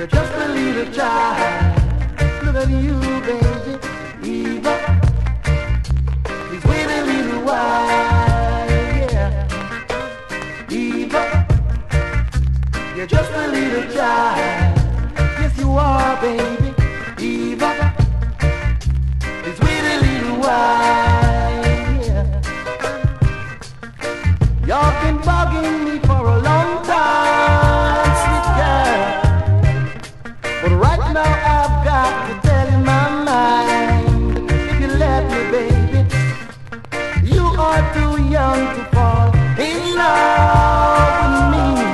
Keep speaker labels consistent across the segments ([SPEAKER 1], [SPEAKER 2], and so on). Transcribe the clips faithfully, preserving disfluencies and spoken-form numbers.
[SPEAKER 1] You're just a little child. Look at you, baby, Eva. Please wait a little while, yeah. Eva, you're just a little child. Yes, you are, baby, Eva. Please wait a little while, yeah. You've been bugging me for a long time, sweet girl. But right now I've got to tell you my mind. If you let me, baby, you are too young to fall in love with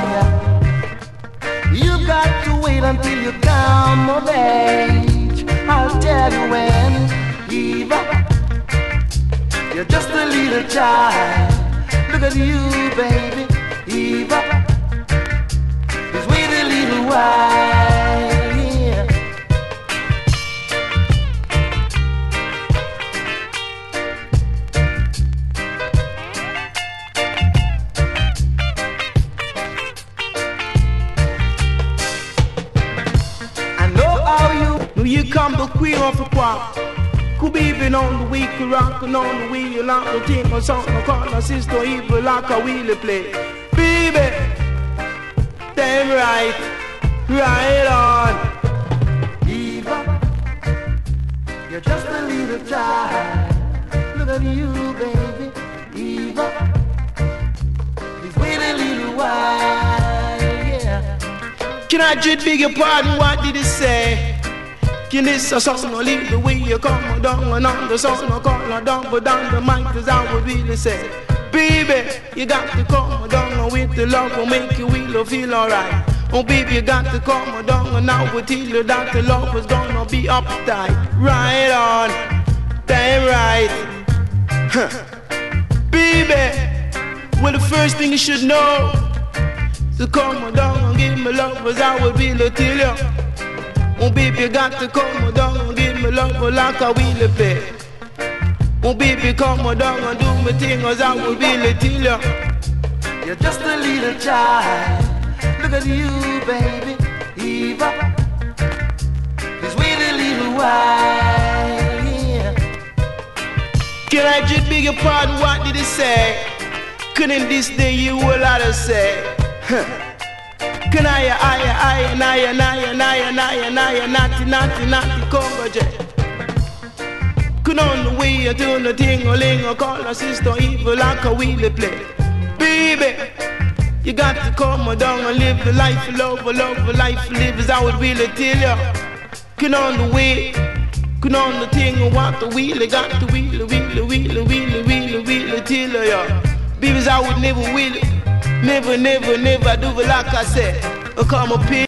[SPEAKER 1] me. You got to wait until you come of age. I'll tell you when, Eva. You're just a little child. Look at you, baby, Eva. Just wait a little while, yeah. I know how you,
[SPEAKER 2] Nous y come the queen of the pop. Could be even on the week, rockin' on the wheel, like the team or something, I call my sister evil like a wheel play. Baby, damn right, right on.
[SPEAKER 1] Eva, you're just a little child. Look at you, baby, Eva. Just wait a little while, yeah.
[SPEAKER 2] Can I just beg your pardon, what did it say? Can this a song or leave the way you come down and on the song or call or down, but down the mic, cause I would really say, baby, you got to come down with the love will make you will feel alright. Oh baby, you got to come down and now we'll tell you that the love is gonna be uptight. Right on, damn right. Huh. Baby, well the first thing you should know, so come down and give me love as I will really tell you. Oh baby, you got to come down and give me love like a wheel play. Oh baby, come down and do me thing as I will really tell you.
[SPEAKER 1] You're just a little child. Look at you, baby, Eva. Just wait a little while, yeah.
[SPEAKER 2] Can I just beg your pardon, what did it say? Couldn't this day you will have to say? Huh. Can I, I, I, and I, and I, and I, and I, and I, and naughty, naughty, naughty, Congo J. Could on the way you do the thing, or ling, or call a sister evil like a wheelie play. Baby, you got to come down and live the life of love, love, life live as I would really tell you. Could on the way, could on the thing, or what the wheelie, got the wheelie, wheelie, wheelie, wheelie, wheelie, wheelie, tell you. Babies, I would never will it. Never, never, never do it like I said. I come up here.